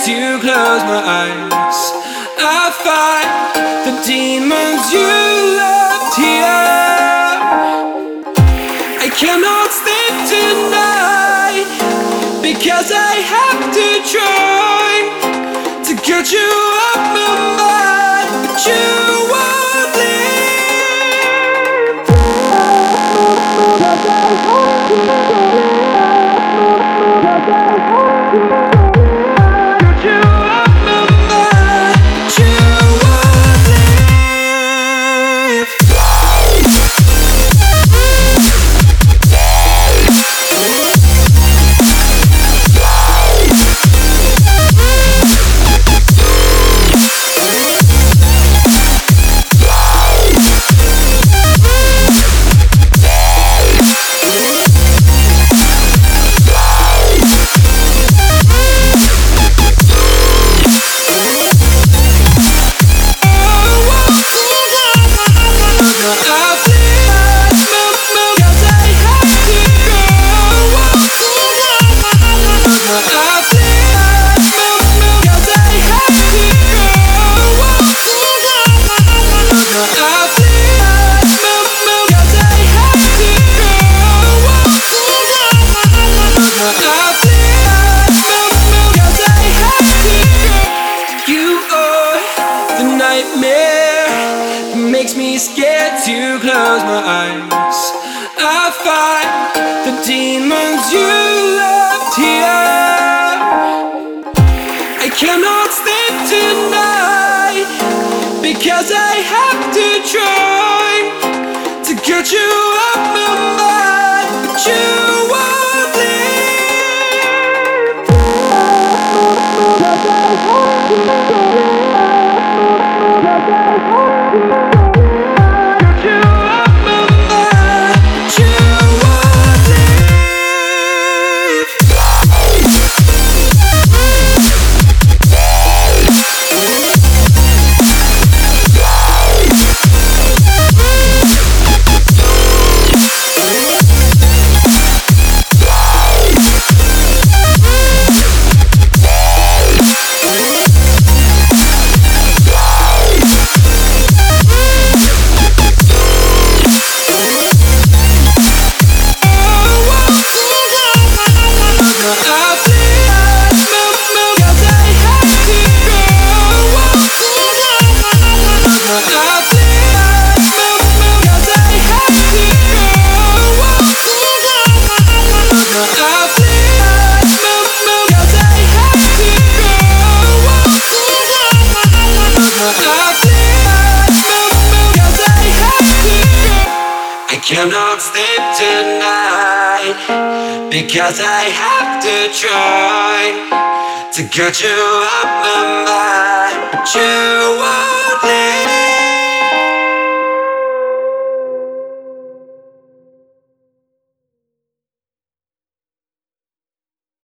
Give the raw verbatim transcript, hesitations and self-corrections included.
to close my eyes, I fight the demons you left here. I cannot sleep tonight because I have to try to get you off my mind, but you won't leave. Get you off my mind, but you won't leave. Makes me scared to close my eyes. I fight the demons you left here. I cannot sleep tonight because I have to try to get you off my mind, but you won't leave. I cannot sleep tonight because I have to try to get you off my mind, but you won't leave.